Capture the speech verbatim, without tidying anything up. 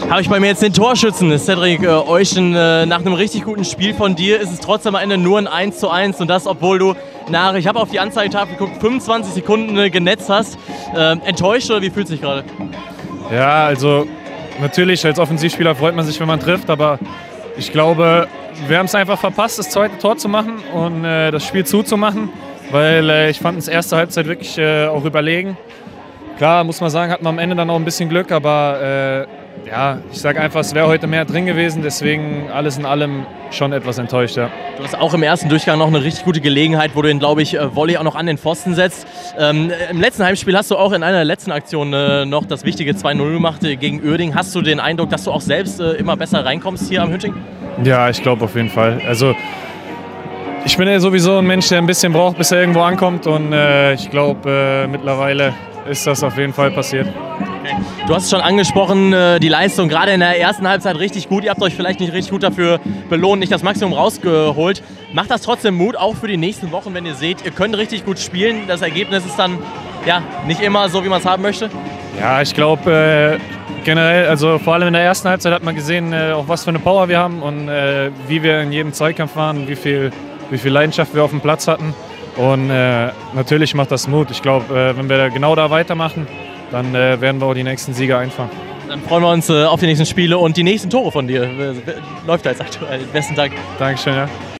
Habe ich bei mir jetzt den Torschützen, Cedric äh, Euschen. Äh, nach einem richtig guten Spiel von dir ist es trotzdem am Ende nur ein eins zu eins und das, obwohl du nach, ich habe auf die Anzeigetafel geguckt, fünfundzwanzig Sekunden äh, genetzt hast. Äh, enttäuscht oder wie fühlt es sich gerade? Ja, also natürlich als Offensivspieler freut man sich, wenn man trifft, aber ich glaube, wir haben es einfach verpasst, das zweite Tor zu machen und äh, das Spiel zuzumachen, weil äh, ich fand uns erste Halbzeit wirklich äh, auch überlegen. Klar, muss man sagen, hatten wir am Ende dann auch ein bisschen Glück, aber äh, ja, ich sage einfach, es wäre heute mehr drin gewesen, deswegen alles in allem schon etwas enttäuscht. Ja. Du hast auch im ersten Durchgang noch eine richtig gute Gelegenheit, wo du den, glaube ich, Volley auch noch an den Pfosten setzt. Ähm, Im letzten Heimspiel hast du auch in einer der letzten Aktionen äh, noch das wichtige zwei null gemacht äh, gegen Uerdingen. Hast du den Eindruck, dass du auch selbst äh, immer besser reinkommst hier am Hütting? Ja, ich glaube auf jeden Fall. Also ich bin ja sowieso ein Mensch, der ein bisschen braucht, bis er irgendwo ankommt und äh, ich glaube äh, mittlerweile ist das auf jeden Fall passiert. Okay. Du hast es schon angesprochen, die Leistung gerade in der ersten Halbzeit richtig gut. Ihr habt euch vielleicht nicht richtig gut dafür belohnt, nicht das Maximum rausgeholt. Macht das trotzdem Mut, auch für die nächsten Wochen, wenn ihr seht, ihr könnt richtig gut spielen. Das Ergebnis ist dann ja nicht immer so, wie man es haben möchte? Ja, ich glaube äh, generell, also vor allem in der ersten Halbzeit hat man gesehen, äh, auch was für eine Power wir haben und äh, wie wir in jedem Zweikampf waren, wie viel, wie viel Leidenschaft wir auf dem Platz hatten. Und äh, natürlich macht das Mut. Ich glaube, äh, wenn wir genau da weitermachen, dann äh, werden wir auch die nächsten Siege einfangen. Dann freuen wir uns äh, auf die nächsten Spiele und die nächsten Tore von dir. Läuft da jetzt aktuell. Besten Dank. Dankeschön, ja.